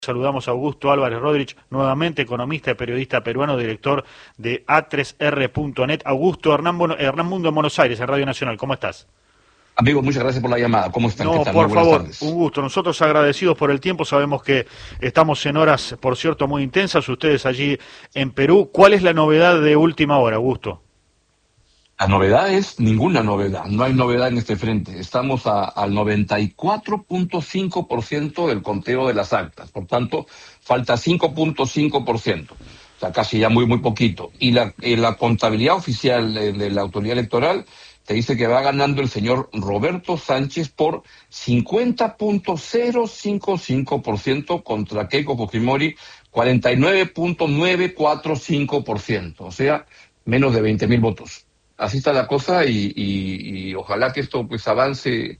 Saludamos a Augusto Álvarez Rodríguez, nuevamente economista y periodista peruano, director de A3R.net. Augusto, Hernán Mundo en Buenos Aires, en Radio Nacional. ¿Cómo estás? Amigo, muchas gracias por la llamada. ¿Cómo están? ¿Qué No, tal? Muy por buenas favor, tardes. un gusto. Nosotros agradecidos por el tiempo. Sabemos que estamos en horas, por cierto, muy intensas. Ustedes allí en Perú. ¿Cuál es la novedad de última hora, Augusto? La novedad es ninguna novedad. No hay novedad en este frente. Estamos al 94.5% del conteo de las actas. Por tanto, falta 5.5%. O sea, casi ya muy poquito. Y la contabilidad oficial de la autoridad electoral te dice que va ganando el señor Roberto Sánchez por 50.055% contra Keiko Fujimori 49.945%. O sea, menos de 20.000 votos. Así está la cosa y ojalá que esto pues avance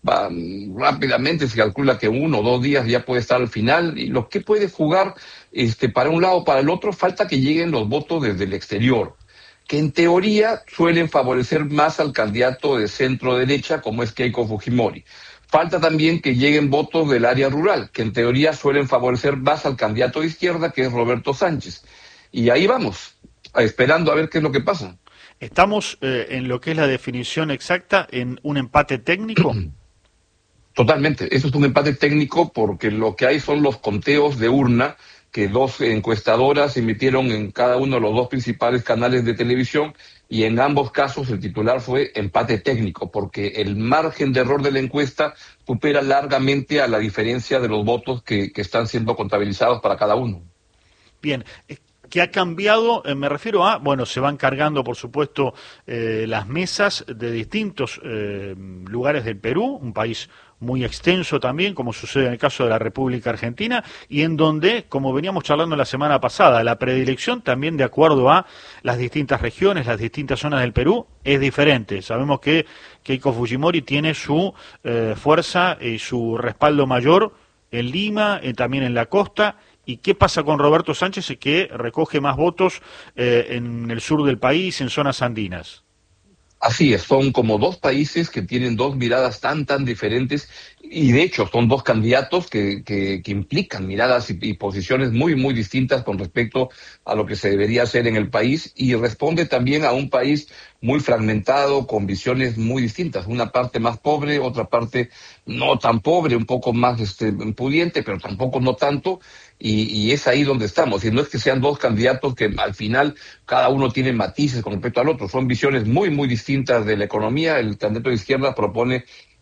rápidamente. Se calcula que 1 o 2 días ya puede estar al final, y lo que puede jugar para un lado o para el otro, falta que lleguen los votos desde el exterior, que en teoría suelen favorecer más al candidato de centro derecha como es Keiko Fujimori. Falta también que lleguen votos del área rural, que en teoría suelen favorecer más al candidato de izquierda, que es Roberto Sánchez. Y ahí vamos, esperando a ver qué es lo que pasa. ¿Estamos en lo que es la definición exacta, en un empate técnico? Totalmente, eso es un empate técnico porque lo que hay son los conteos de urna que 2 encuestadoras emitieron en cada uno de los 2 principales canales de televisión, y en ambos casos el titular fue empate técnico, porque el margen de error de la encuesta supera largamente a la diferencia de los votos que están siendo contabilizados para cada uno. Bien, ¿qué ha cambiado? Me refiero a, bueno, se van cargando, por supuesto, las mesas de distintos lugares del Perú, un país muy extenso también, como sucede en el caso de la República Argentina, y en donde, como veníamos charlando la semana pasada, la predilección también de acuerdo a las distintas regiones, las distintas zonas del Perú, es diferente. Sabemos que Keiko Fujimori tiene su fuerza y su respaldo mayor en Lima, también en la costa. ¿Y qué pasa con Roberto Sánchez, que recoge más votos en el sur del país, en zonas andinas? Así es, son como 2 países que tienen 2 miradas tan diferentes, y de hecho son 2 candidatos que implican miradas y posiciones muy distintas con respecto a lo que se debería hacer en el país, y responde también a un país muy fragmentado, con visiones muy distintas, una parte más pobre, otra parte no tan pobre, un poco más pudiente, pero tampoco no tanto, y es ahí donde estamos. Y no es que sean 2 candidatos que al final cada uno tiene matices con respecto al otro, son visiones muy distintas de la economía. El candidato de izquierda propone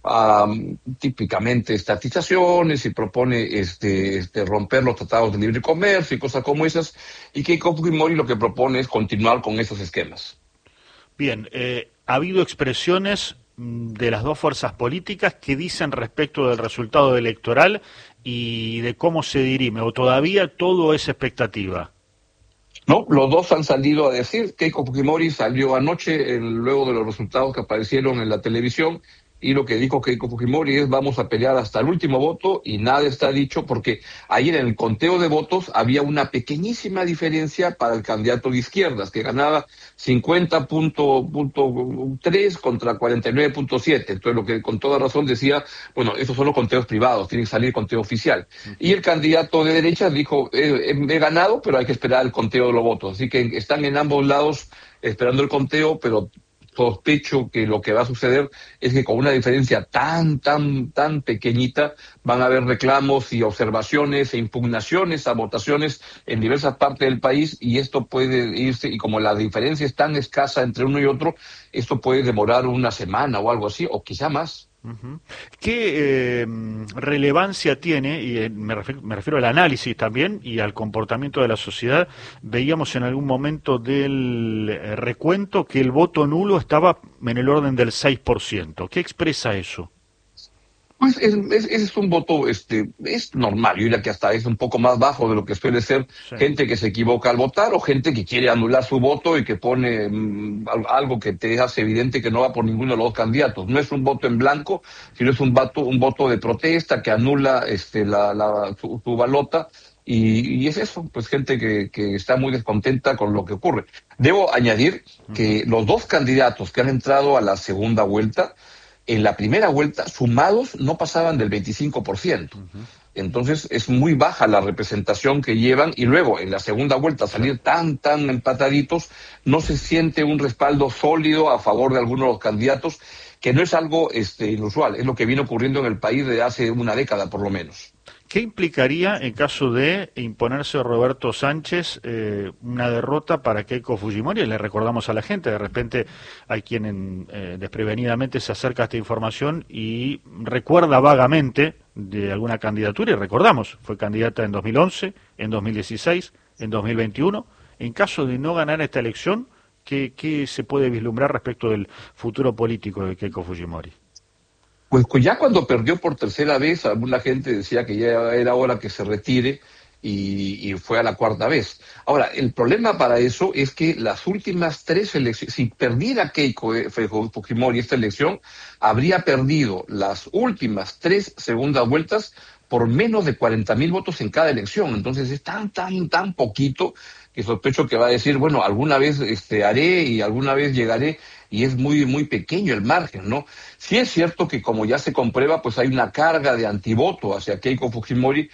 típicamente estatizaciones y propone romper los tratados de libre comercio y cosas como esas, y Keiko Fujimori lo que propone es continuar con esos esquemas. Bien, ha habido expresiones de las 2 fuerzas políticas que dicen respecto del resultado electoral y de cómo se dirime, o todavía todo es expectativa. No, los 2 han salido a decir. Keiko Fujimori salió anoche luego de los resultados que aparecieron en la televisión, y lo que dijo Keiko Fujimori es: vamos a pelear hasta el último voto, y nada está dicho, porque ayer en el conteo de votos había una pequeñísima diferencia para el candidato de izquierdas, que ganaba 50.3 contra 49.7. Entonces, lo que con toda razón decía, bueno, esos son los conteos privados, tiene que salir el conteo oficial. Y el candidato de derecha dijo, he ganado, pero hay que esperar el conteo de los votos. Así que están en ambos lados esperando el conteo, pero sospecho que lo que va a suceder es que con una diferencia tan pequeñita van a haber reclamos y observaciones e impugnaciones a votaciones en diversas partes del país, y esto puede irse, y como la diferencia es tan escasa entre uno y otro, esto puede demorar una semana o algo así, o quizá más. ¿Qué relevancia tiene, y me refiero al análisis también y al comportamiento de la sociedad? Veíamos en algún momento del recuento que el voto nulo estaba en el orden del 6%. ¿Qué expresa eso? Pues es un voto, es normal. Yo diría que hasta es un poco más bajo de lo que suele ser. Sí. Gente que se equivoca al votar, o gente que quiere anular su voto y que pone algo que te hace evidente que no va por ninguno de los 2 candidatos. No es un voto en blanco, sino es un voto de protesta que anula su balota. Y es eso, pues gente que está muy descontenta con lo que ocurre. Debo añadir que los 2 candidatos que han entrado a la segunda vuelta, en la primera vuelta, sumados, no pasaban del 25%. Entonces es muy baja la representación que llevan y luego en la segunda vuelta salir tan empataditos, no se siente un respaldo sólido a favor de algunos de los candidatos, que no es algo inusual, es lo que viene ocurriendo en el país desde hace una década por lo menos. ¿Qué implicaría en caso de imponerse Roberto Sánchez una derrota para Keiko Fujimori? Le recordamos a la gente, de repente hay quien desprevenidamente se acerca a esta información y recuerda vagamente de alguna candidatura, y recordamos, fue candidata en 2011, en 2016, en 2021. En caso de no ganar esta elección, ¿qué se puede vislumbrar respecto del futuro político de Keiko Fujimori? Pues ya cuando perdió por tercera vez, alguna gente decía que ya era hora que se retire y fue a la cuarta vez. Ahora, el problema para eso es que las últimas 3 elecciones, si perdiera Keiko Fujimori esta elección, habría perdido las últimas 3 segundas vueltas por menos de 40,000 votos en cada elección. Entonces es tan poquito que sospecho que va a decir, bueno, alguna vez haré y alguna vez llegaré, y es muy pequeño el margen, ¿no? Sí es cierto que, como ya se comprueba, pues hay una carga de antivoto hacia Keiko Fujimori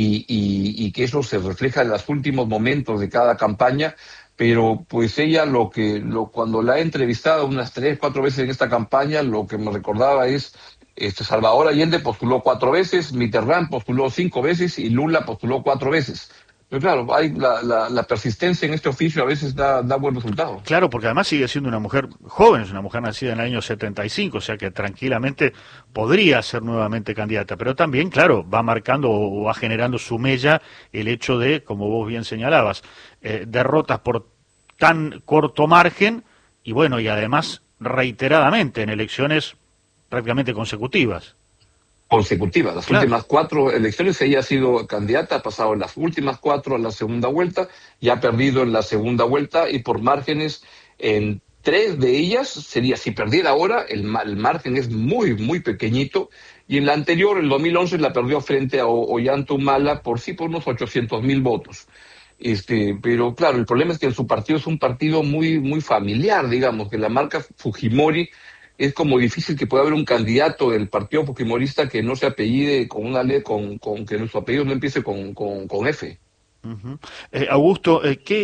y que eso se refleja en los últimos momentos de cada campaña, pero pues ella cuando la he entrevistado unas 3, 4 veces en esta campaña, lo que me recordaba es Salvador Allende postuló 4 veces, Mitterrand postuló 5 veces y Lula postuló 4 veces. Pero claro, hay la persistencia en este oficio a veces da buen resultado. Claro, porque además sigue siendo una mujer joven, es una mujer nacida en el año 75, o sea que tranquilamente podría ser nuevamente candidata, pero también, claro, va marcando o va generando su mella el hecho de, como vos bien señalabas, derrotas por tan corto margen y bueno, y además reiteradamente en elecciones prácticamente consecutivas. Las Claro. últimas 4 elecciones ella ha sido candidata, ha pasado en las últimas 4 a la segunda vuelta, ya ha perdido en la segunda vuelta y por márgenes en 3 de ellas sería, si perdiera ahora, el margen es muy pequeñito, y en la anterior, el 2011, la perdió frente a Ollanta Humala por unos 800,000 votos. Pero claro, el problema es que su partido es un partido muy familiar, digamos, que la marca Fujimori es como difícil que pueda haber un candidato del partido fujimorista que no se apellide con una ley, con que su apellido no empiece con F. Uh-huh. Augusto,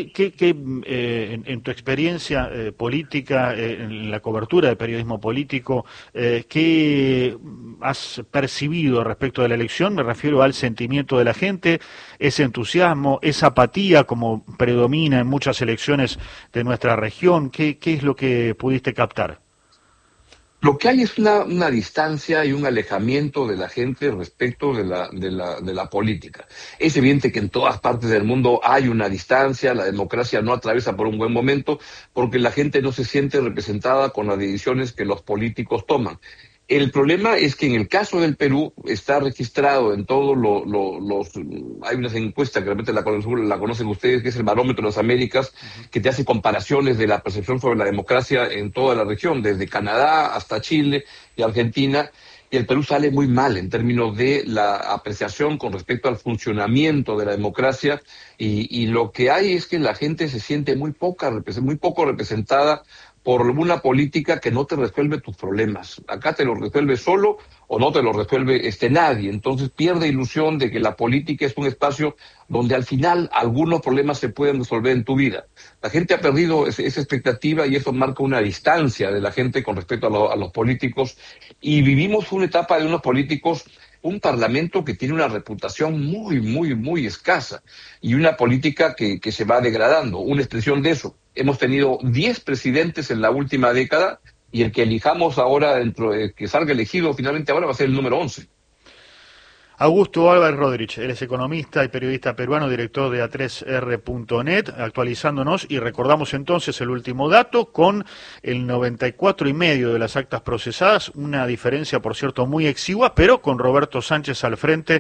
en tu experiencia política, en la cobertura de periodismo político, ¿qué has percibido respecto de la elección? Me refiero al sentimiento de la gente, ese entusiasmo, esa apatía como predomina en muchas elecciones de nuestra región. ¿Qué es lo que pudiste captar? Lo que hay es una distancia y un alejamiento de la gente respecto de la política. Es evidente que en todas partes del mundo hay una distancia, la democracia no atraviesa por un buen momento, porque la gente no se siente representada con las decisiones que los políticos toman. El problema es que en el caso del Perú está registrado en todos hay unas encuestas que realmente la conocen ustedes, que es el Barómetro de las Américas, que te hace comparaciones de la percepción sobre la democracia en toda la región, desde Canadá hasta Chile y Argentina, y el Perú sale muy mal en términos de la apreciación con respecto al funcionamiento de la democracia, y lo que hay es que la gente se siente muy poco representada por una política que no te resuelve tus problemas. Acá te lo resuelve solo o no te lo resuelve nadie. Entonces pierde ilusión de que la política es un espacio donde al final algunos problemas se pueden resolver en tu vida. La gente ha perdido esa expectativa y eso marca una distancia de la gente con respecto a los políticos. Y vivimos una etapa de unos políticos, un parlamento que tiene una reputación muy escasa y una política que se va degradando. Una expresión de eso: hemos tenido 10 presidentes en la última década y el que elijamos ahora, que salga elegido finalmente ahora, va a ser el número 11. Augusto Álvarez Rodríguez, él es economista y periodista peruano, director de A3R.net, actualizándonos, y recordamos entonces el último dato, con el 94,5% de las actas procesadas, una diferencia por cierto muy exigua, pero con Roberto Sánchez al frente,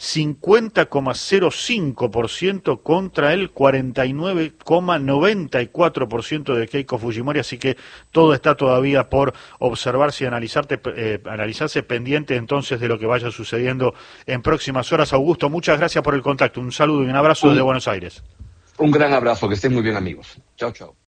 50,05% contra el 49,94% de Keiko Fujimori, así que todo está todavía por observarse y analizarse, pendiente entonces de lo que vaya sucediendo en próximas horas. Augusto, muchas gracias por el contacto. Un saludo y un abrazo desde Buenos Aires. Un gran abrazo, que estén muy bien, amigos. Chao.